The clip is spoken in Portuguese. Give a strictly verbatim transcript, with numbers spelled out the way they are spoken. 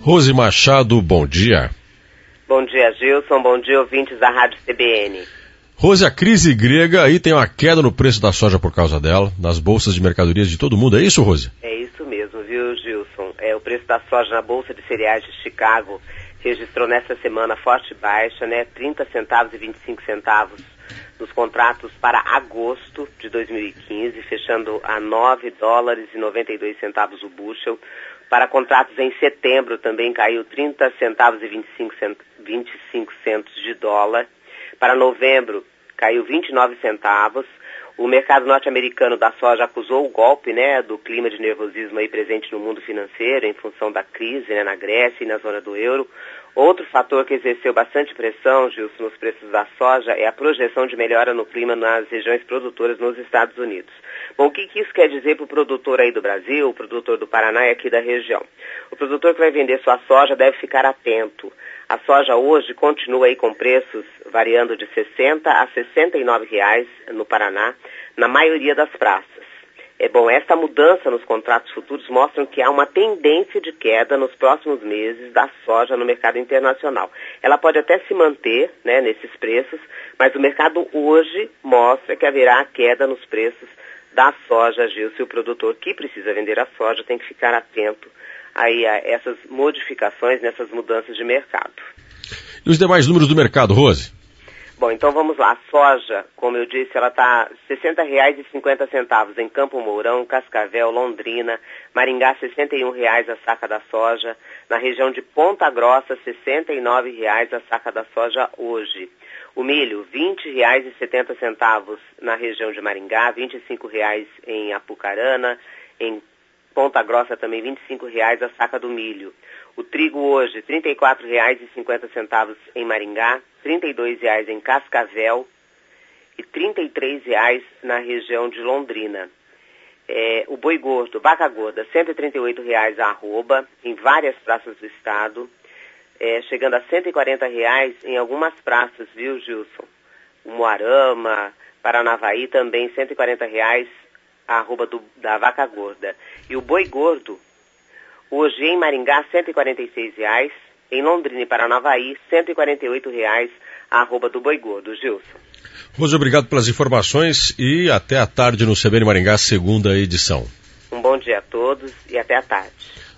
Rose Machado, bom dia. Bom dia, Gilson. Bom dia, ouvintes da Rádio C B N. Rose, a crise grega aí tem uma queda no preço da soja por causa dela, nas bolsas de mercadorias de todo mundo, é isso, Rose? É isso mesmo, viu, Gilson? É, o preço da soja na Bolsa de Cereais de Chicago registrou nesta semana forte baixa, né? trinta centavos e vinte e cinco centavos nos contratos para agosto de dois mil e quinze, fechando a nove dólares e noventa e dois centavos o bushel. Para contratos em setembro também caiu trinta centavos e vinte e cinco centos de dólar. Para novembro caiu vinte e nove centavos. O mercado norte-americano da soja acusou o golpe, né, do clima de nervosismo aí presente no mundo financeiro em função da crise, né, na Grécia e na zona do euro. Outro fator que exerceu bastante pressão, Gilson, nos preços da soja é a projeção de melhora no clima nas regiões produtoras nos Estados Unidos. Bom, o que, que isso quer dizer para o produtor aí do Brasil, o produtor do Paraná e aqui da região? O produtor que vai vender sua soja deve ficar atento. A soja hoje continua aí com preços variando de sessenta a sessenta e nove reais no Paraná, na maioria das praças. É bom, essa mudança nos contratos futuros mostra que há uma tendência de queda nos próximos meses da soja no mercado internacional. Ela pode até se manter, né, nesses preços, mas o mercado hoje mostra que haverá queda nos preços da soja, Gil. Se o produtor que precisa vender a soja tem que ficar atento aí a essas modificações, nessas mudanças de mercado. E os demais números do mercado, Rose? Bom, então vamos lá. A soja, como eu disse, ela está sessenta reais e cinquenta centavos em Campo Mourão, Cascavel, Londrina, Maringá, sessenta e um reais a saca da soja. Na região de Ponta Grossa, sessenta e nove reais a saca da soja hoje. O milho, vinte reais e setenta centavos na região de Maringá, vinte e cinco reais em Apucarana, em Ponta Grossa também vinte e cinco reais a saca do milho. O trigo hoje, trinta e quatro reais e cinquenta centavos em Maringá, trinta e dois reais em Cascavel e trinta e três reais na região de Londrina. É, o boi gordo, vaca gorda, cento e trinta e oito reais a arroba em várias praças do estado, é, chegando a cento e quarenta reais em algumas praças, viu, Gilson? O Moarama, Paranavaí também cento e quarenta reais a arroba do, da vaca gorda. E o boi gordo, hoje em Maringá, cento e quarenta e seis reais, em Londrina e Paranavaí, cento e quarenta e oito reais a arroba do boi gordo, Gilson. Rose, obrigado pelas informações e até a tarde no C B N Maringá, segunda edição. Um bom dia a todos e até a tarde.